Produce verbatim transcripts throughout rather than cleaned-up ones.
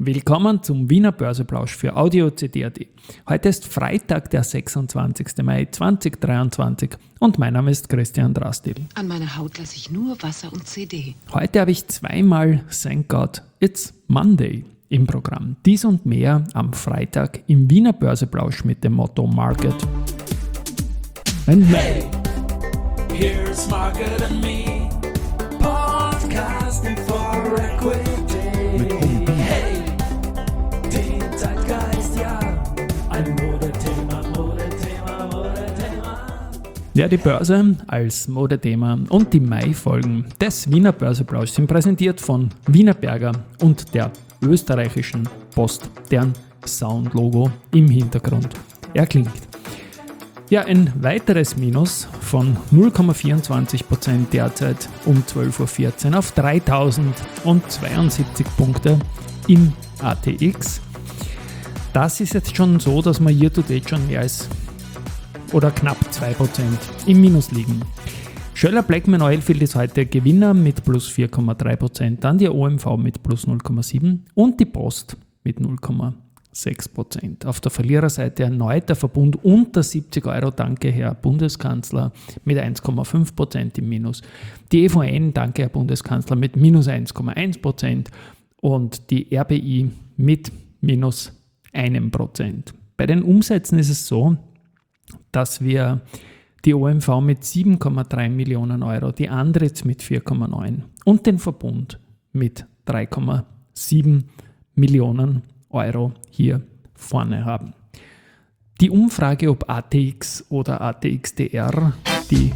Willkommen zum Wiener Börseplausch für Audio C D punkt a t. Heute ist Freitag, der sechsundzwanzigster Mai zweitausenddreiundzwanzig und mein Name ist Christian Drastil. An meiner Haut lasse ich nur Wasser und C D. Heute habe ich zweimal Thank God It's Monday im Programm. Dies und mehr am Freitag im Wiener Börseplausch mit dem Motto Market and Me. Hey, here's Market and Me, podcasting for equity. Hey, den Zeitgeist, ja, ein Modethema, Modethema, Modethema. Ja, die Börse als Modethema und die Mai-Folgen des Wiener Börseplausch sind präsentiert von Wienerberger und der österreichischen Post, deren Soundlogo im Hintergrund erklingt. Ja, ein weiteres Minus von null Komma vierundzwanzig Prozent derzeit um zwölf Uhr vierzehn auf dreitausendzweiundsiebzig Punkte im A T X. Das ist jetzt schon so, dass wir year to date schon mehr als oder knapp zwei Prozent im Minus liegen. Schoeller Bleckmann Oilfield ist heute Gewinner mit plus vier Komma drei Prozent, dann die O M V mit plus null Komma sieben und die Post mit null Komma sechs Prozent. Auf der Verliererseite erneut der Verbund unter siebzig Euro, danke Herr Bundeskanzler, mit eins Komma fünf Prozent im Minus. Die E V N, danke Herr Bundeskanzler, mit minus eins Komma eins Prozent und die R B I mit minus einem Prozent. Bei den Umsätzen ist es so, dass wir die O M V mit sieben Komma drei Millionen Euro, die Andritz mit vier Komma neun und den Verbund mit drei Komma sieben Millionen Euro hier vorne haben. Die Umfrage, ob A T X oder A T X D R, die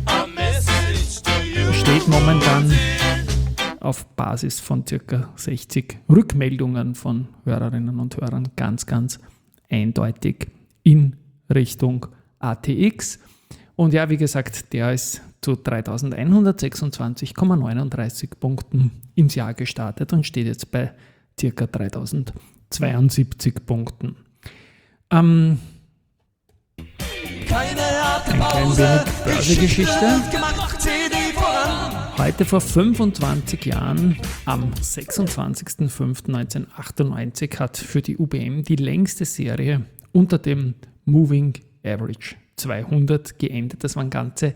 steht momentan auf Basis von ca. sechzig Rückmeldungen von Hörerinnen und Hörern ganz, ganz eindeutig in Richtung A T X. Und ja, wie gesagt, der ist zu dreitausendeinhundertsechsundzwanzig Komma neununddreißig Punkten ins Jahr gestartet und steht jetzt bei ca. dreitausendzweiundsiebzig Punkten. Ähm, Keine harte ein klein Pause, wenig Börsegeschichte. wird gemacht, C D voran. Heute vor fünfundzwanzig Jahren, am sechsundzwanzigster fünfter neunzehnhundertachtundneunzig, hat für die U B M die längste Serie unter dem Moving Average zweihundert geendet. Das waren ganze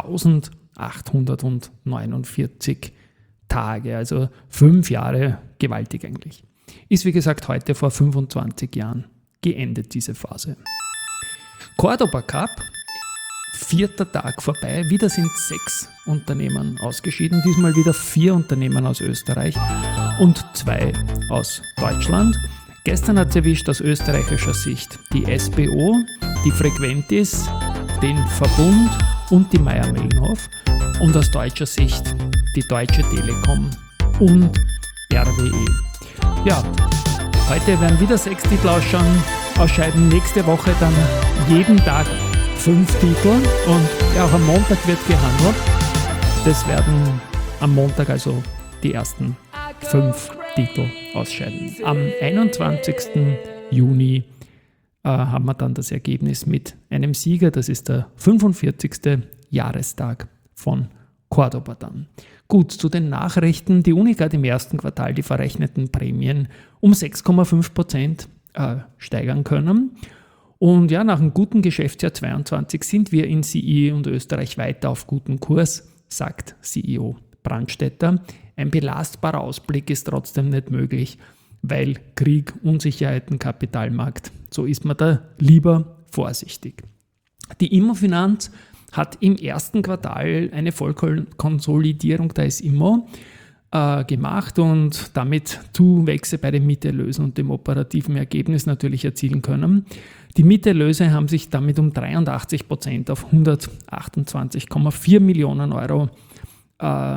eintausendachthundertneunundvierzig Tage, also fünf Jahre, gewaltig eigentlich. Ist wie gesagt heute vor fünfundzwanzig Jahren geendet, diese Phase. Cordoba Cup, vierter Tag vorbei, wieder sind sechs Unternehmen ausgeschieden, diesmal wieder vier Unternehmen aus Österreich und zwei aus Deutschland. Gestern hat es erwischt aus österreichischer Sicht die S B O, die Frequentis, den Verbund und die Mayr-Melnhof und aus deutscher Sicht die Deutsche Telekom und R W E. Ja, heute werden wieder sechs Titel ausschauen, ausscheiden, nächste Woche dann jeden Tag fünf Titel und ja, auch am Montag wird gehandelt. Das werden am Montag also die ersten fünf Titel ausscheiden. Am einundzwanzigster Juni äh, haben wir dann das Ergebnis mit einem Sieger, das ist der fünfundvierzigste Jahrestag von Cordoba dann. Gut, zu den Nachrichten. Die Unica hat im ersten Quartal die verrechneten Prämien um sechs Komma fünf Prozent äh, steigern können. Und ja, nach einem guten Geschäftsjahr zweiundzwanzig sind wir in C I und Österreich weiter auf gutem Kurs, sagt C E O Brandstätter. Ein belastbarer Ausblick ist trotzdem nicht möglich, weil Krieg, Unsicherheiten, Kapitalmarkt, so ist man da lieber vorsichtig. Die Immofinanz hat im ersten Quartal eine Vollkonsolidierung der S Immo äh, gemacht und damit Zuwächse bei den Mieterlösen und dem operativen Ergebnis natürlich erzielen können. Die Mieterlöse haben sich damit um dreiundachtzig Prozent auf hundertachtundzwanzig Komma vier Millionen Euro äh,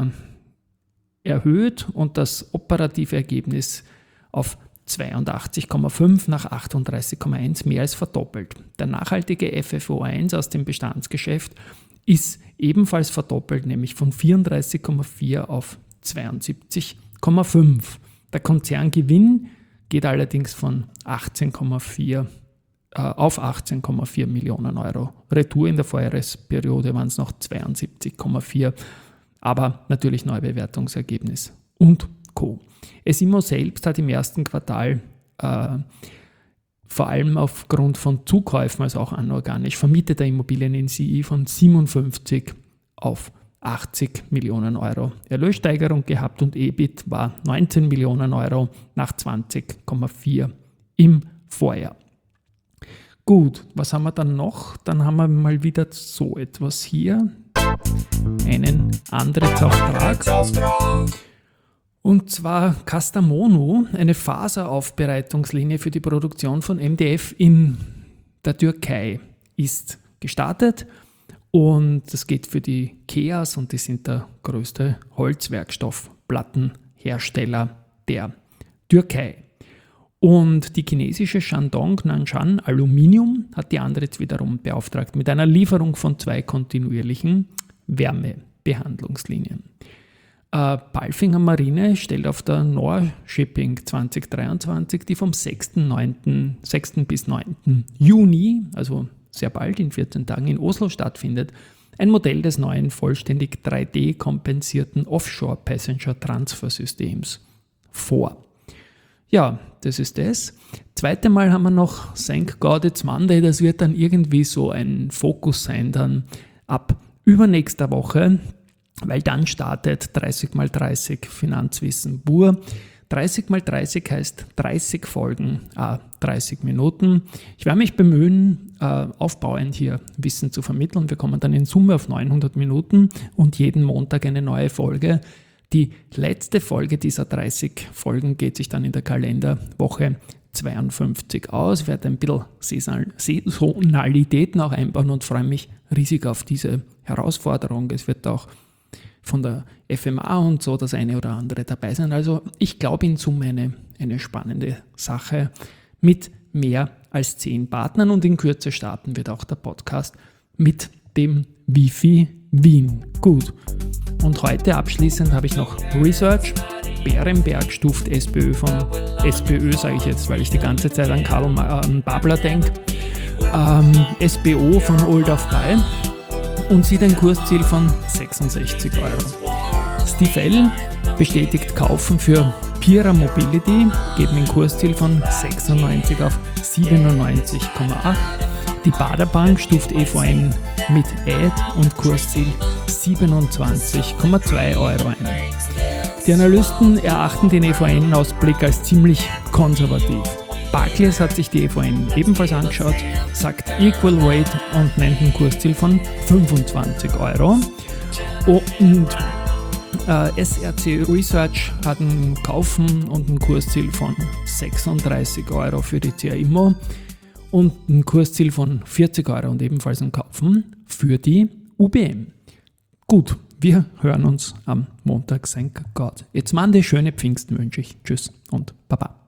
erhöht und das operative Ergebnis auf zweiundachtzig Komma fünf nach achtunddreißig Komma eins mehr als verdoppelt. Der nachhaltige F F O eins aus dem Bestandsgeschäft ist ebenfalls verdoppelt, nämlich von vierunddreißig Komma vier auf zweiundsiebzig Komma fünf. Der Konzerngewinn geht allerdings von achtzehn Komma vier äh, auf achtzehn Komma vier Millionen Euro. Retour in der Vorjahresperiode waren es noch zweiundsiebzig Komma vier, aber natürlich Neubewertungsergebnis und Co. S Immo selbst hat im ersten Quartal äh, vor allem aufgrund von Zukäufen, also auch anorganisch, vermieteter Immobilien in C I von siebenundfünfzig auf achtzig Millionen Euro Erlössteigerung gehabt und E B I T war neunzehn Millionen Euro nach zwanzig Komma vier im Vorjahr. Gut, was haben wir dann noch? Dann haben wir mal wieder so etwas hier, einen Andritz-Auftrag. Und zwar Kastamonu, eine Faseraufbereitungslinie für die Produktion von M D F in der Türkei, ist gestartet. Und das geht für die Keas und die sind der größte Holzwerkstoffplattenhersteller der Türkei. Und die chinesische Shandong Nanshan Aluminium hat die Andritz wiederum beauftragt mit einer Lieferung von zwei kontinuierlichen Wärmebehandlungslinien. Äh, Palfinger Marine stellt auf der Norshipping zwanzig dreiundzwanzig, die vom sechsten bis neunten Juni, also sehr bald in vierzehn Tagen in Oslo stattfindet, ein Modell des neuen vollständig drei D-kompensierten Offshore-Passenger-Transfer-Systems vor. Ja, das ist das. Zweite Mal haben wir noch Thank God It's Monday, das wird dann irgendwie so ein Fokus sein dann ab übernächster Woche, weil dann startet dreißig mal dreißig Finanzwissen pur. dreißig mal dreißig heißt dreißig Folgen, ah, dreißig Minuten. Ich werde mich bemühen, äh, aufbauend hier Wissen zu vermitteln. Wir kommen dann in Summe auf neunhundert Minuten und jeden Montag eine neue Folge. Die letzte Folge dieser dreißig Folgen geht sich dann in der Kalenderwoche zweiundfünfzig aus. Ich werde ein bisschen Saisonalitäten auch einbauen und freue mich riesig auf diese Herausforderung. Es wird auch von der F M A und so das eine oder andere dabei sein. Also ich glaube in Summe eine, eine spannende Sache mit mehr als zehn Partnern und in Kürze starten wird auch der Podcast mit dem Wifi Wien. Gut. Und heute abschließend habe ich noch Research. Bärenberg stuft SPÖ von SPÖ, sage ich jetzt, weil ich die ganze Zeit an Karl äh, Babler denke. Ähm, S B O von Old of Buy. Und sieht ein Kursziel von sechsundsechzig Euro. Steve L. bestätigt Kaufen für Pira Mobility, geht mit einem Kursziel von sechsundneunzig auf siebenundneunzig Komma acht. Die Baderbank stuft E V N mit Add und Kursziel siebenundzwanzig Komma zwei Euro ein. Die Analysten erachten den E V N-Ausblick als ziemlich konservativ. Barclays hat sich die E V N ebenfalls angeschaut, sagt Equal Weight und nennt ein Kursziel von fünfundzwanzig Euro. Und äh, S R C Research hat ein Kaufen und ein Kursziel von sechsunddreißig Euro für die C A Immo und ein Kursziel von vierzig Euro und ebenfalls ein Kaufen für die U B M. Gut, wir hören uns am Montag. Thank God. Jetzt Monday, schöne Pfingsten wünsche ich. Tschüss und Baba.